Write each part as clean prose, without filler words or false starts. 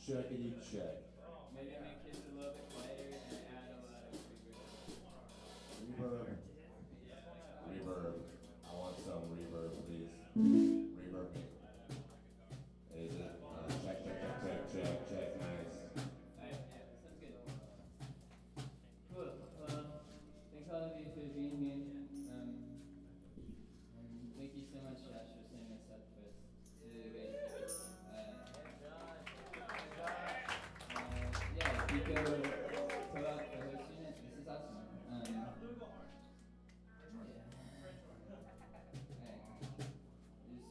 Checkity check. Maybe make this a little bit quieter and add a lot of reverb. Reverb. Reverb. I want some reverb, please. Reverb me. Is it? Check. Nice. Alright, yeah, sounds good. Cool. Well, thanks all of you for being here. Thank you so much, Josh, for setting us up with really great. Yeah, if you go fill out the host unit, this is awesome. Yeah. Alright. There's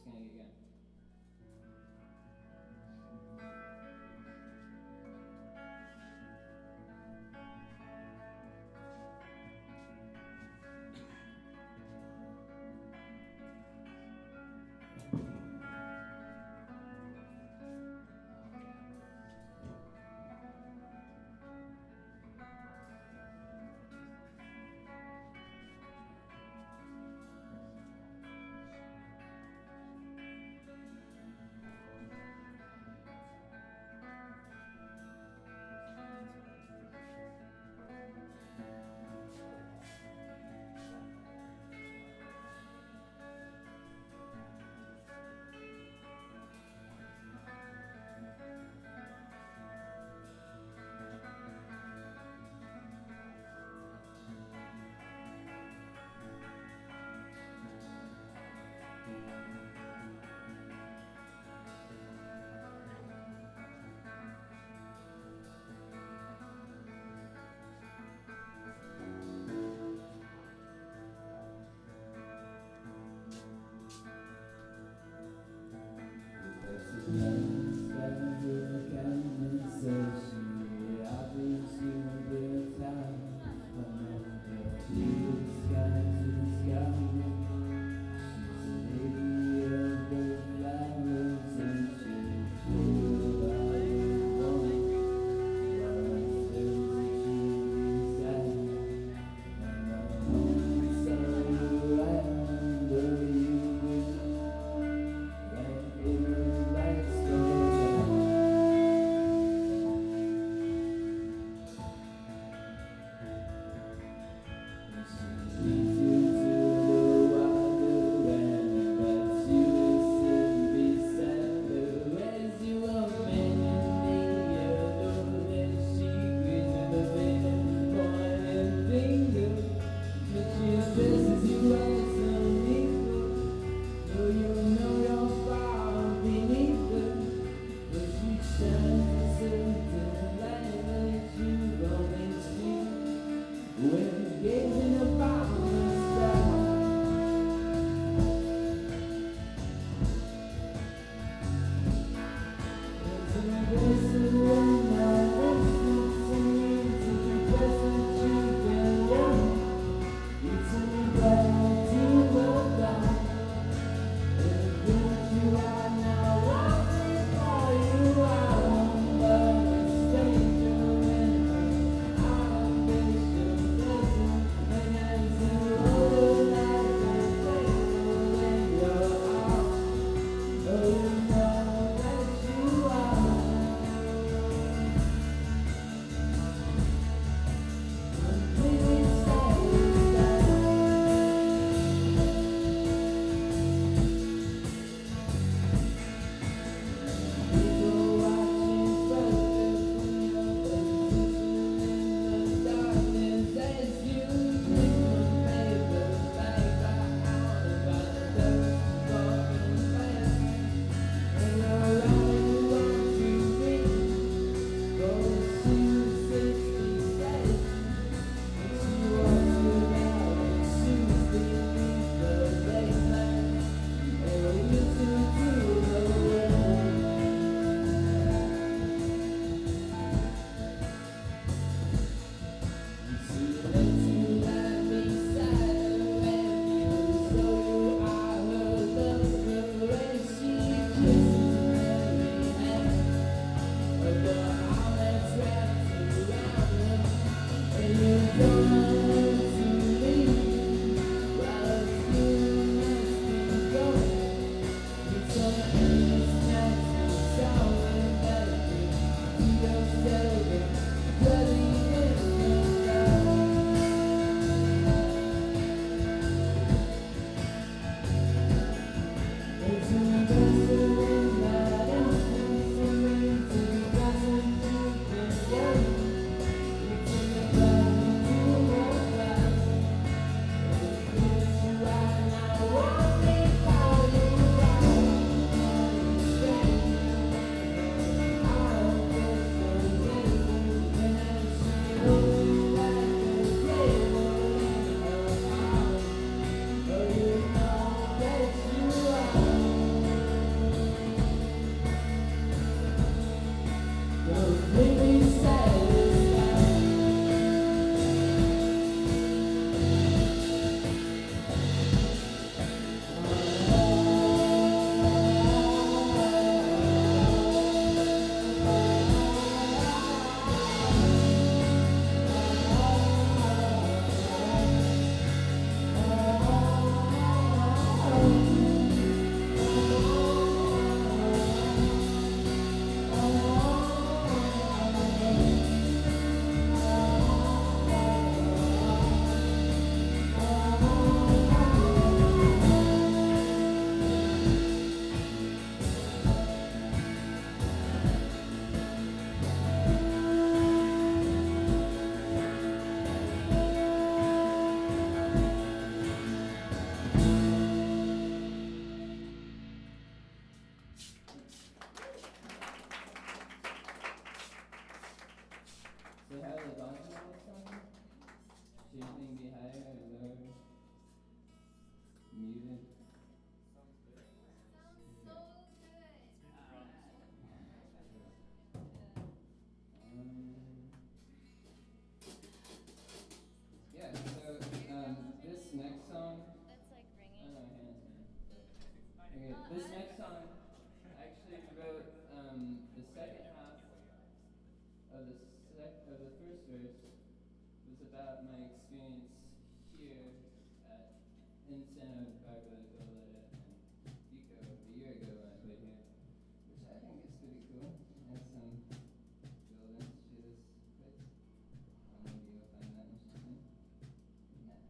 about my experience here at in Santa Barbara, Goleta, and Pico a year ago when I played here, which I think is pretty cool. It has some buildings to this place. Maybe you'll find that interesting. Yeah.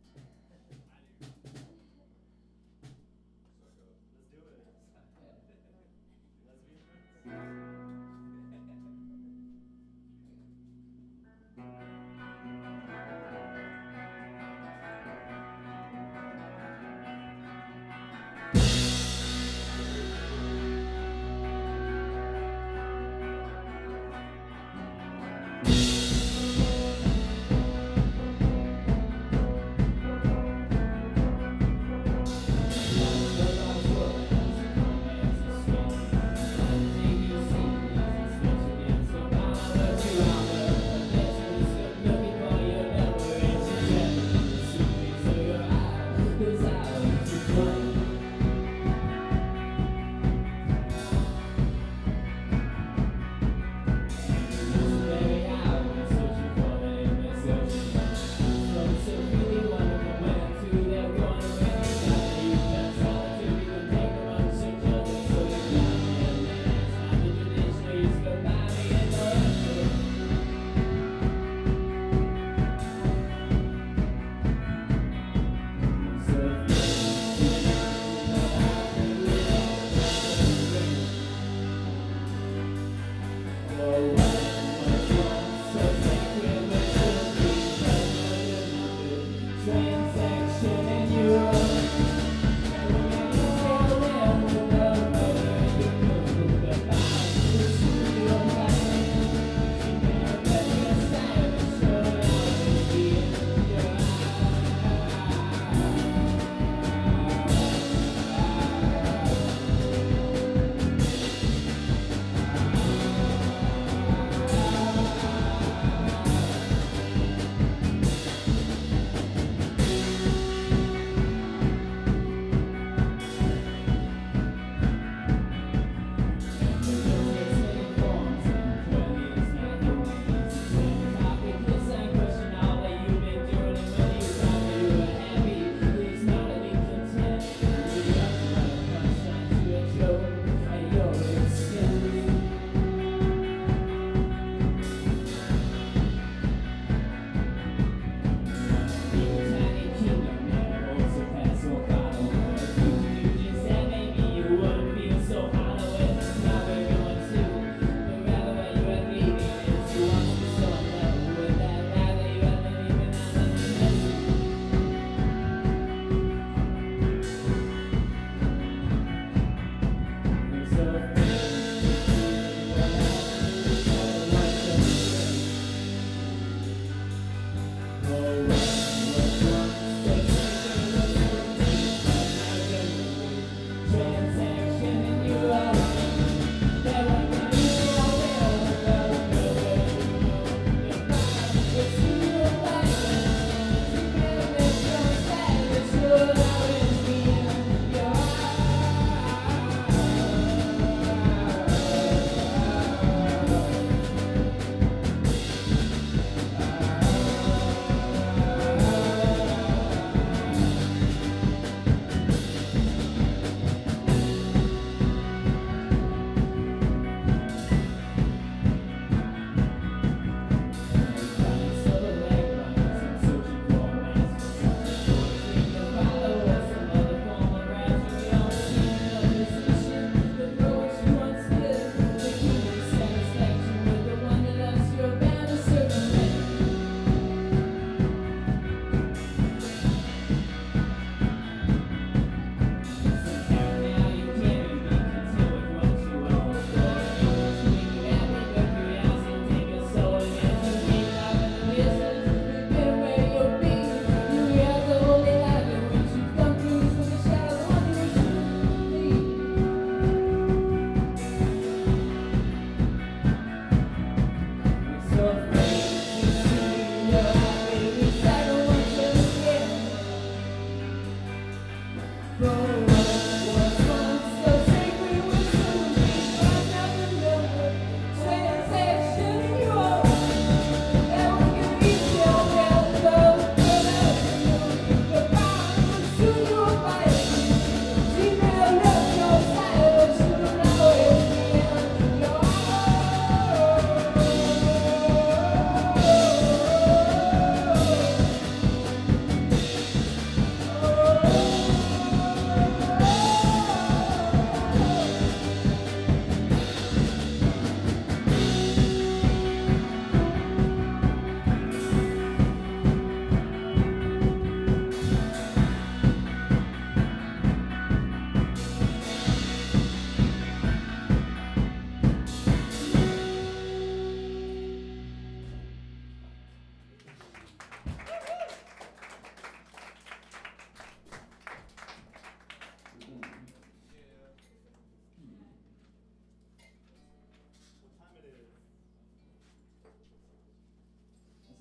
Let's do it. Yeah. Let's be friends.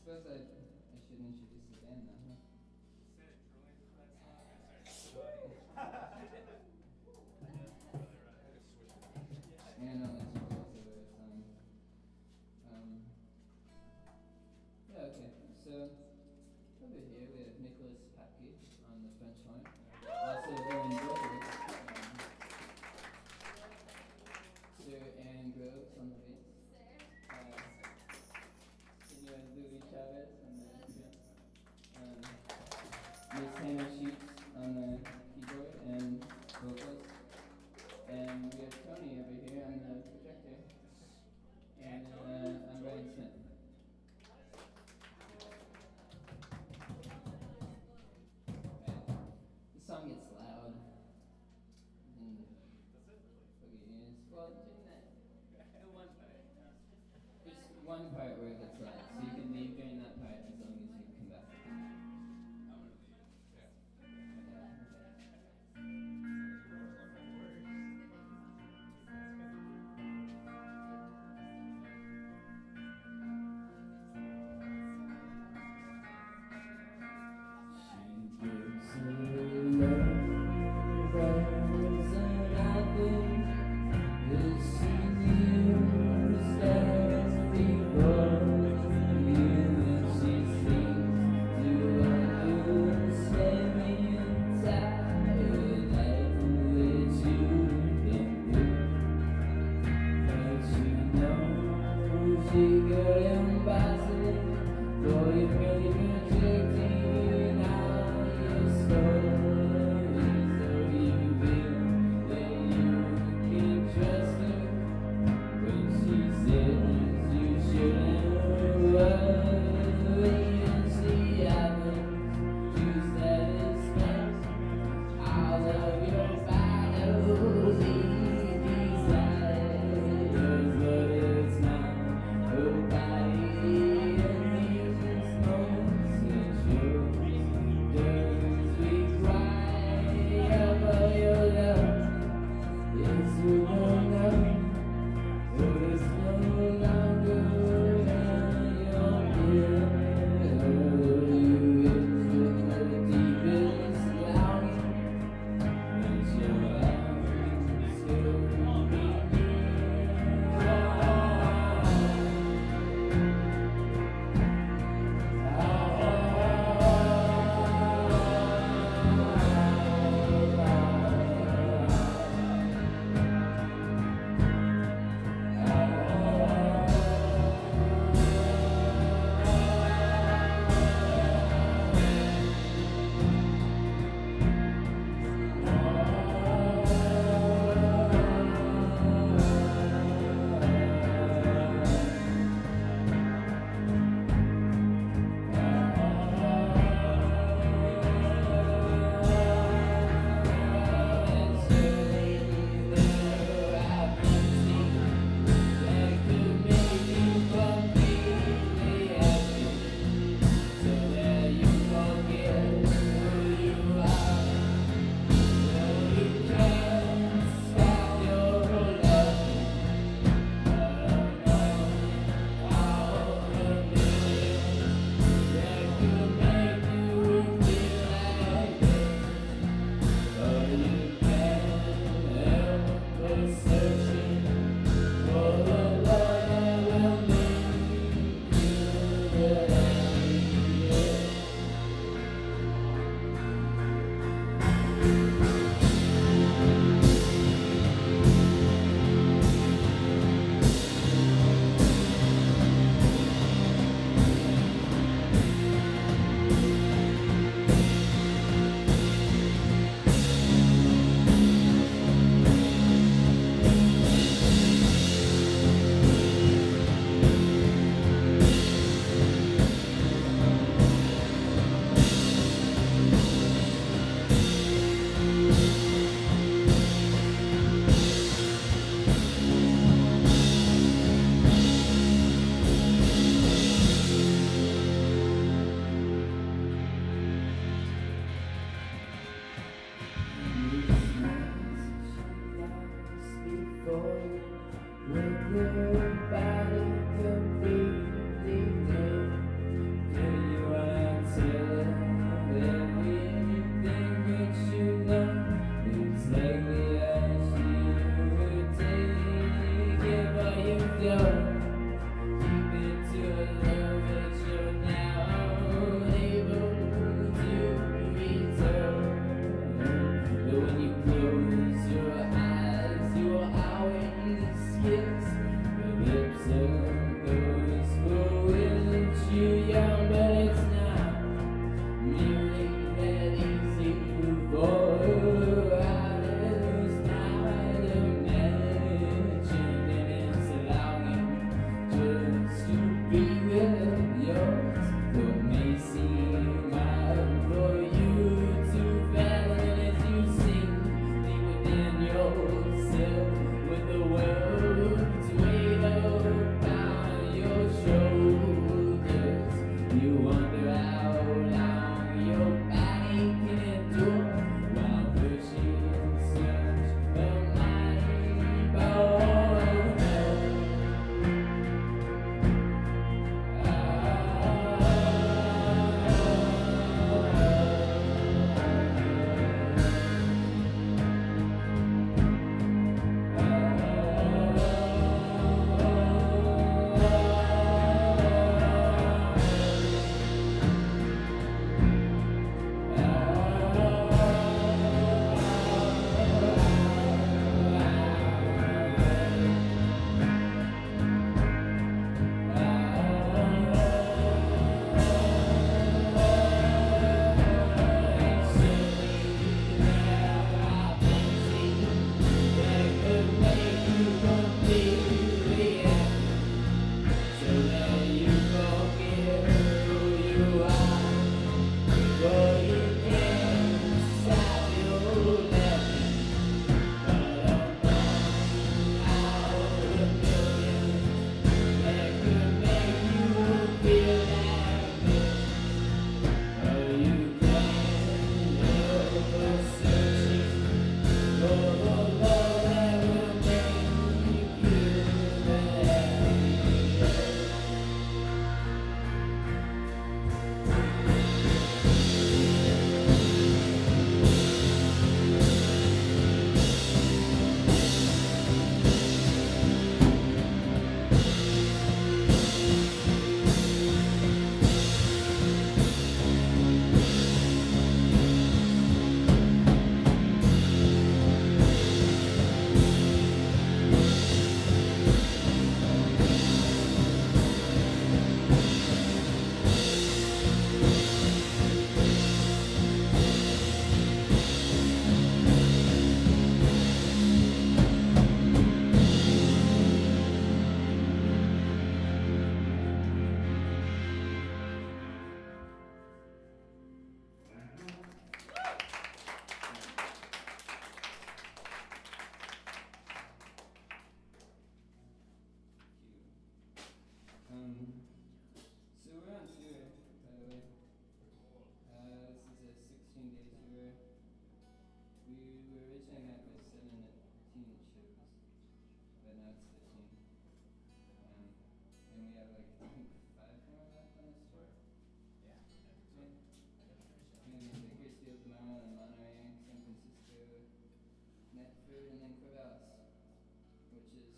suppose I should introduce the band now, huh? Yeah, no, that's also a song. Yeah, okay. So over here we have Nicholas Papke on the French horn. Also doing vocals. Sir Aaron Groves on the bass. Senor Louis Chavez on the drums. Miss Hannah Sheets on the keyboard and vocals. And we have Tony over here on the projector. And I'm Brian Smith. The song gets loud. And plug your ears. Well, didn't that? There's one part where it gets loud, so you can leave during that part as long as you come back.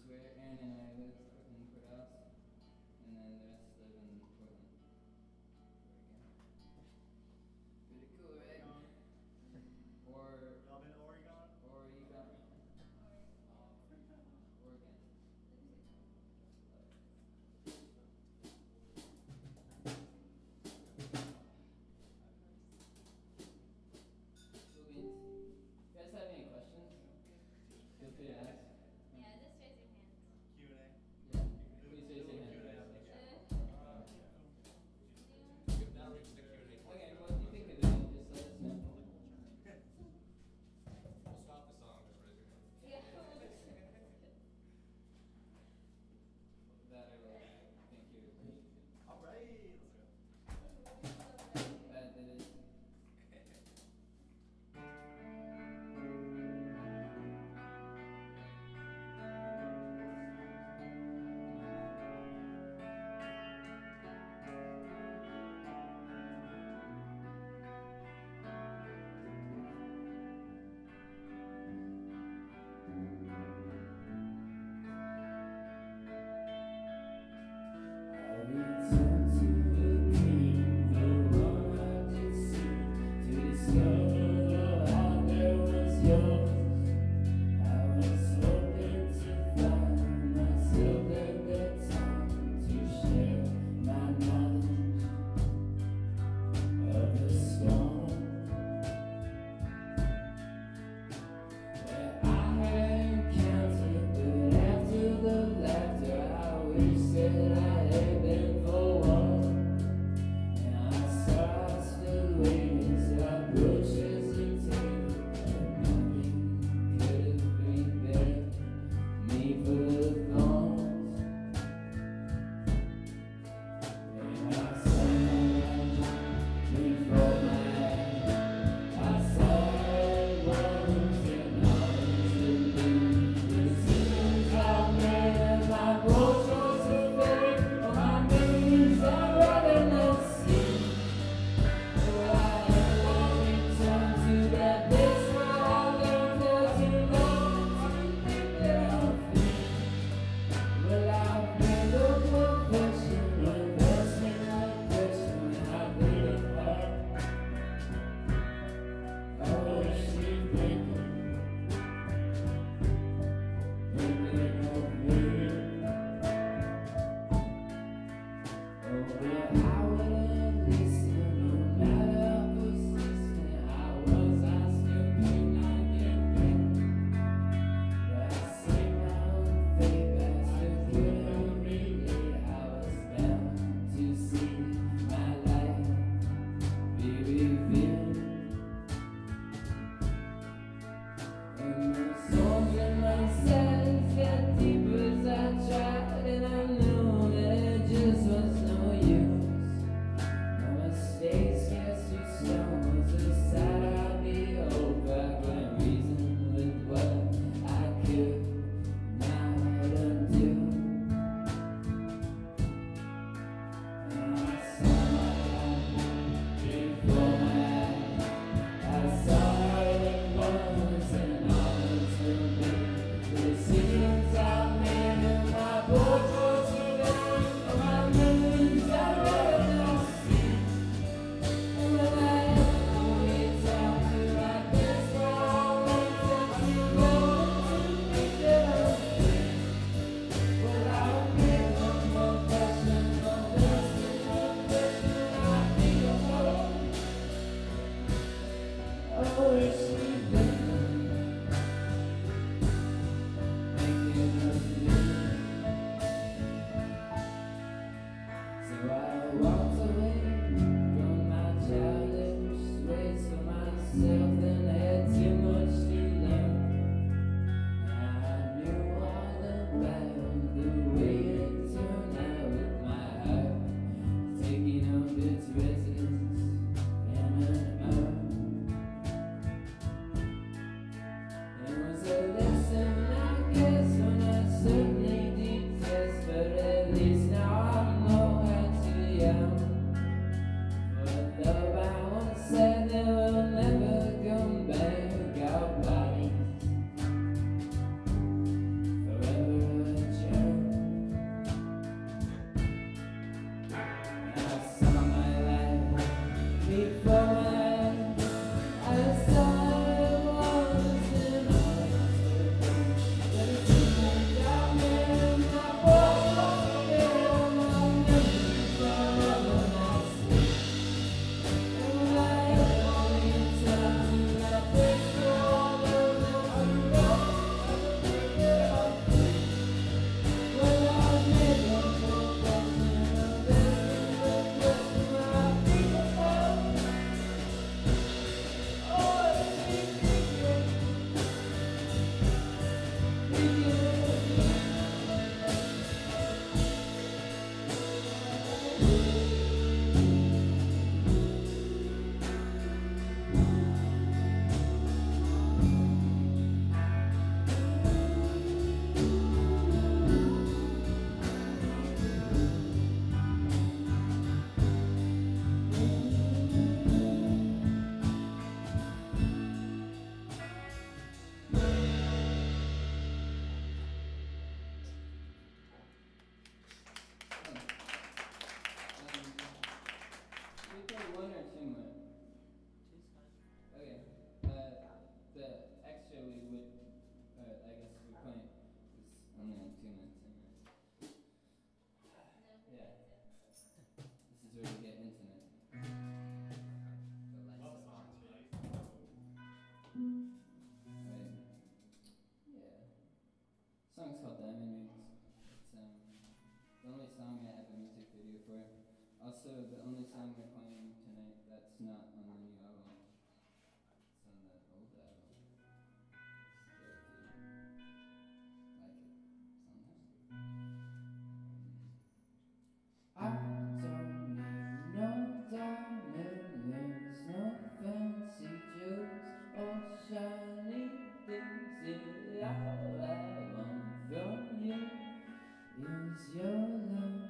where Aaron and I live in Courthouse, and then the rest live in Portland, Oregon. Pretty cool, right? Or Y'all been to Oregon? Oregon. Oregon. Cool beans. You guys have any questions? Feel free to ask. Yeah, just raise your hand. Q&A? Yeah. Please raise your hand. Q&A application. We've now reached the Q&A Okay, portion. what do you think of it? Just let us know. We'll stop the song, just raise your hand. Yeah. That I will. Thank you. All right, let's go. That it is. Also, the only song we're playing tonight that's not on the new album, it's on the old album. So if you like it, it's on there. I don't need no diamond rings, no fancy jewels or shiny things. Yeah, all I want from you is your love.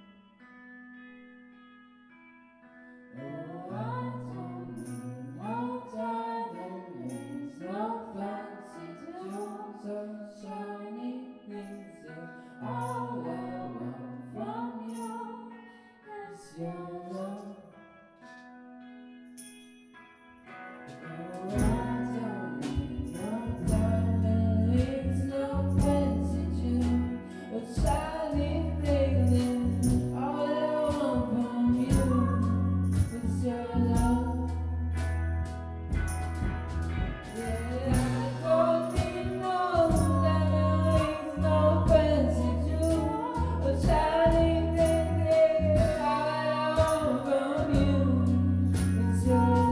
Oh, I don't need no diamond rings, no fancy jewels or shiny things. Yeah, all I want from you is your love. Oh, I don't need no diamond rings, no fancy jewels or shiny things. Yeah, all I want from you is your love. Yeah, I don't need no diamond rings, no fancy jewels or shiny things. Yeah, all I want from you is your love.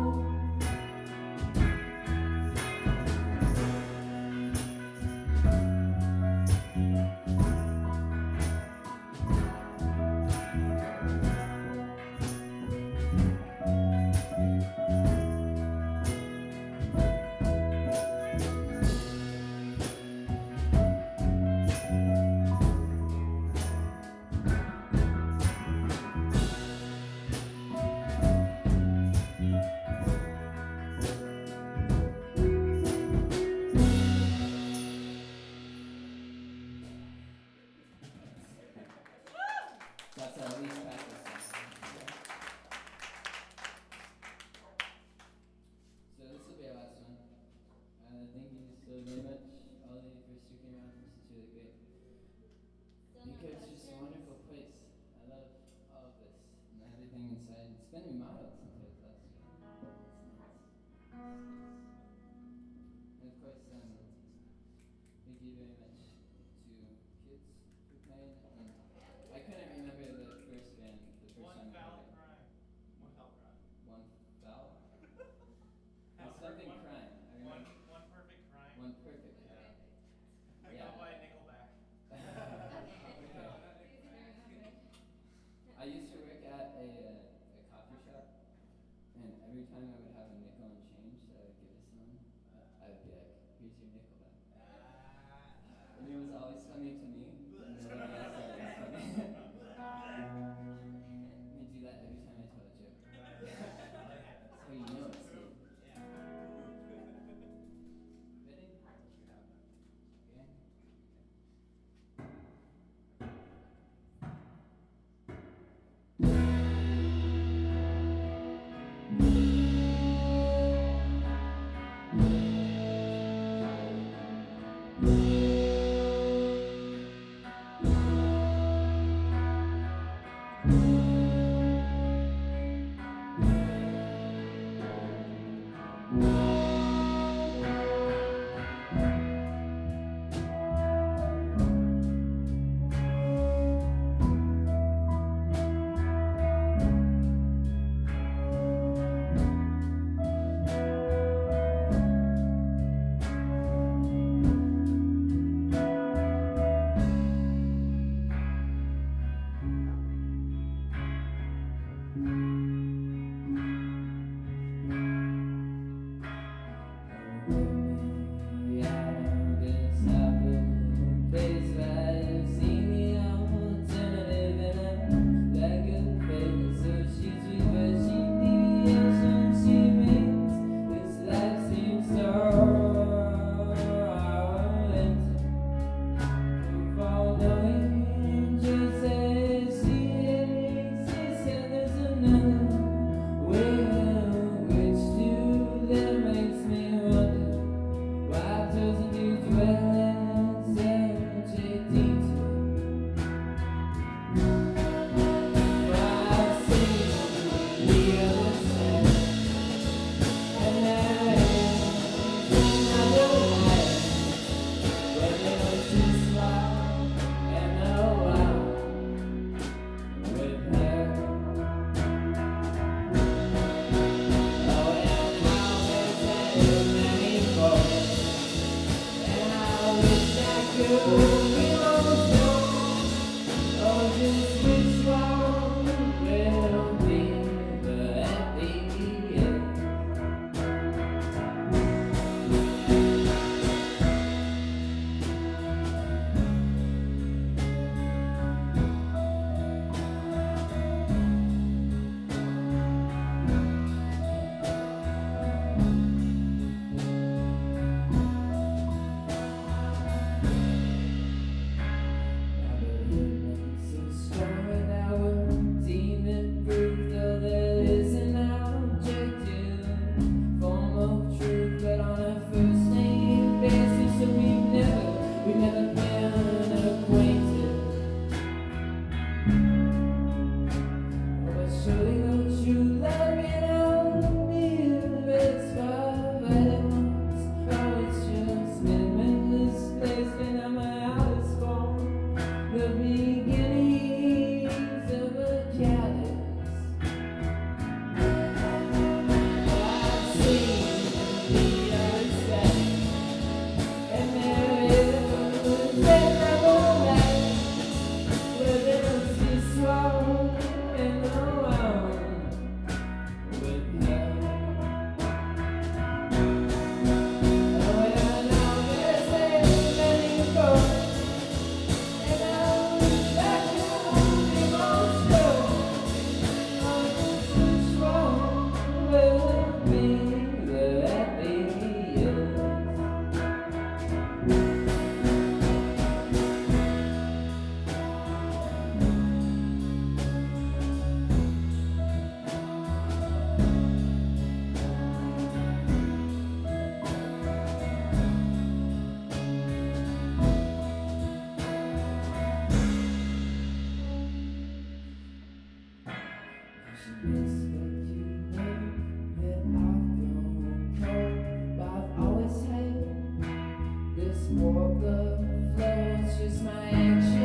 That's our least practice. So this will be our last one. Thank you so very much, Ollie, for sticking around. This is really great. Still no Because it's just a questions? wonderful place. I love all of this and everything inside. It's been remodeled since I was last here. It's nice. And of course, thank you very much to kids for playing. And I couldn't remember the first band, the first One time I foul heard it. crime. One foul crime. One foul? How It's something one, crime. I remember. one perfect crime. One perfect Yeah. crime. I Yeah. go by Nickelback. Okay. Easy to remember. I used to work at a coffee shop, and every time I would have a nickel and change that I would give to someone, I would be like, "Here's your nickel back," and it was always funny to me, but nobody else ever More blood flow, it's just my action.